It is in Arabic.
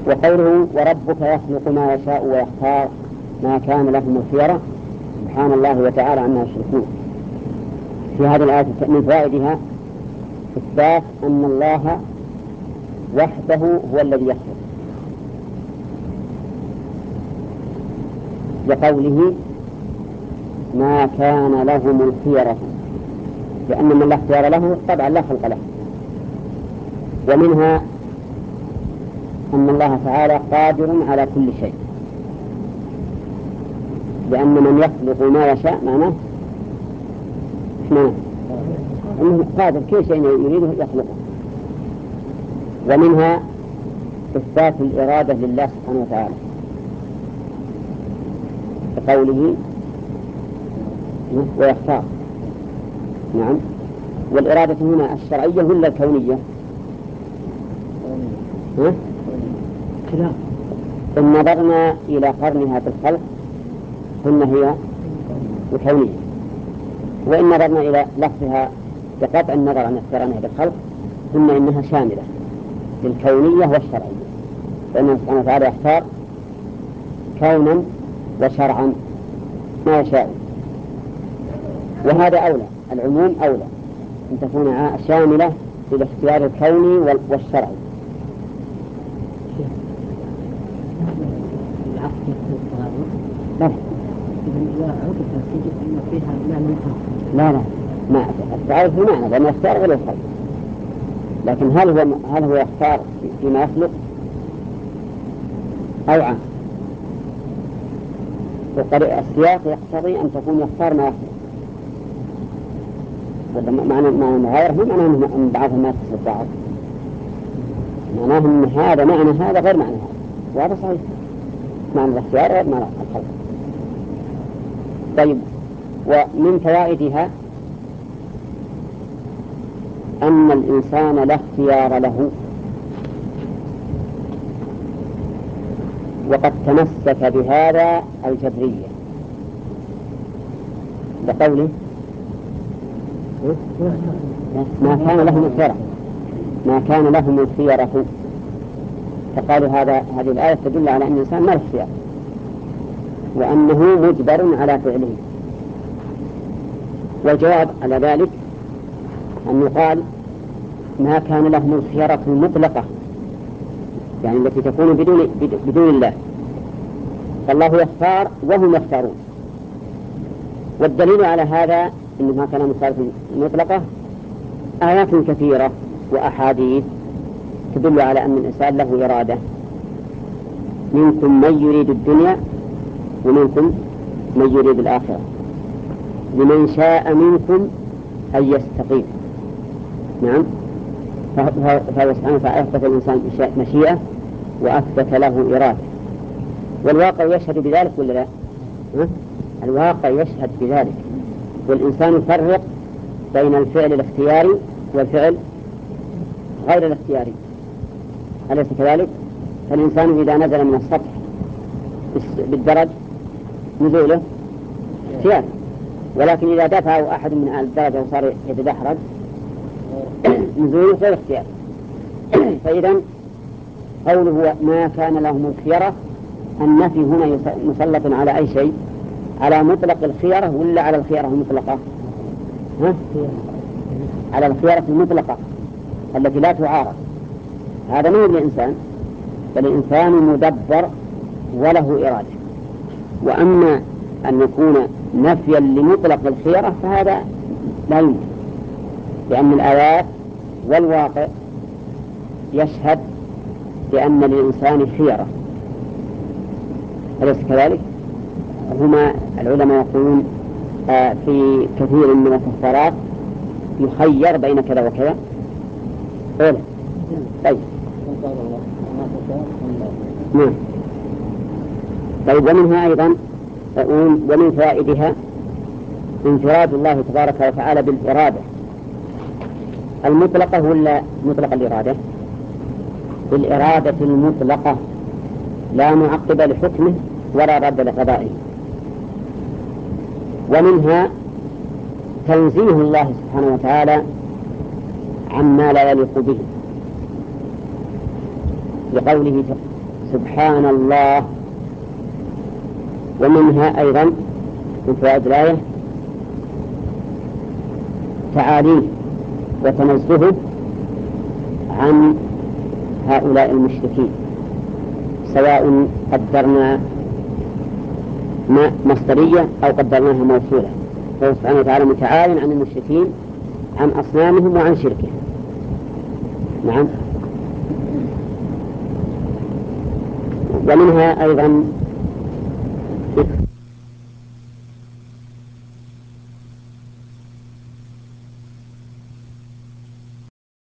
وقوله وربك يخلق ما يشاء ويختار ما كان لهم الخيرة، سبحان الله وتعالى عما يشركون. في هذه الآية من فوائدها إثبات أن الله وحده هو الذي يخلق، لقوله ما كان لهم الخيرة، لأن من لا اختيار له طبعا لا خلق له. ومنها أن الله تعالى قادر على كل شيء، لأن من يخلق ما يشاء معناه أنه قادر كل شيء يريده يخلقه. ومنها إثبات الإرادة لله سبحانه وتعالى بقوله ويختار. نعم. والإرادة هنا الشرعية ولا الكونية؟ إن نظرنا إلى قرنها بالخلق قلنا هي الكونية، وإن نظرنا إلى لفظها بقطع النظر عن اقترانها بالخلق قلنا إنها شاملة للكونية والشرعية، لأنه سبحانه وتعالى يختار كونا وشرعا ما يشاء. وهذا أولى، العموم أولى أن تكون شاملة للاختيار الكوني والشرعي. لا ما التعارف في معنى، لأنه يختار غير الخلق، لكن هل هو يختار فيما يخلق أو عام؟ السياق يقتضي أن تكون يختار ما يخلق، معنى المغايرة هو معنى أن بعض ما تصل بعض، معناه أن هذا معنى هذا غير معنى هذا، وهذا صحيح، معنى الاختيار غير معنى الخلق. طيب، ومن فوائدها أن الإنسان لا اختيار له، وقد تمسك بهذا الجبرية بقوله ما كان لهم الخيرة، ما كان لهم الخيرة، فقالوا هذه الآية تدل على أن الإنسان ما له اختيار، وأنه مجبر على فعله. والجواب على ذلك أن يقال ما كان لهم الخيرة المطلقة، يعني التي تكون بدون الله، فالله يختار وهم يختارون. والدليل على هذا إن ما كان الخيرة المطلقة آيات كثيرة وأحاديث تدل على أن الإنسان له إرادة، منكم من يريد الدنيا ومنكم من يريد الآخرة، لمن شاء منكم أن يستقيم. نعم. فهو سبحانه وتعالى أثبت الإنسان مشيئة وأثبت له إرادة، والواقع يشهد بذلك ولا لا؟ الواقع يشهد بذلك، والإنسان يفرق بين الفعل الاختياري والفعل غير الاختياري، أليس كذلك؟ فالإنسان إذا نزل من السطح بالدرج نزوله اختيار، ولكن إذا دفعه أحد من أهل الدرجة وصار يتدحرج نزوله غير اختيار. فإذا قوله ما كان لهم الخيرة، النفي هنا مسلط على أي شيء؟ على مطلق الخيرة ولا على الخيرة المطلقة؟ على الخيرة المطلقة التي لا تعارض. هذا ما هو الإنسان، بل الإنسان مدبر وله إرادة. وأما أن يكون نفيا لمطلق الخيرة فهذا لا يمكن، لأن الآيات والواقع يشهد بأن للإنسان خيرة، أليس كذلك؟ هما العلماء يقولون في كثير من الكفارات يخير بين كذا وكذا. طيب. طيب، ومنها أيضا ومن فوائدها انفراد الله تبارك وتعالى بالإرادة المطلقة ولا مطلق الإرادة؟ بالإرادة المطلقة لا معقب لحكمه ولا رد لقضائه. ومنها تنزيه الله سبحانه وتعالى عما لا يليق به، لقوله سبحان الله. ومنها أيضا من فوائد الآية تعاليه وتنزهه عن هؤلاء المشركين، سواء قدرنا مصدرية أو قدرناها موصولة، فهو سبحانه وتعالى متعال عن المشركين، عن أصنامهم وعن شركهم. نعم. ومنها أيضا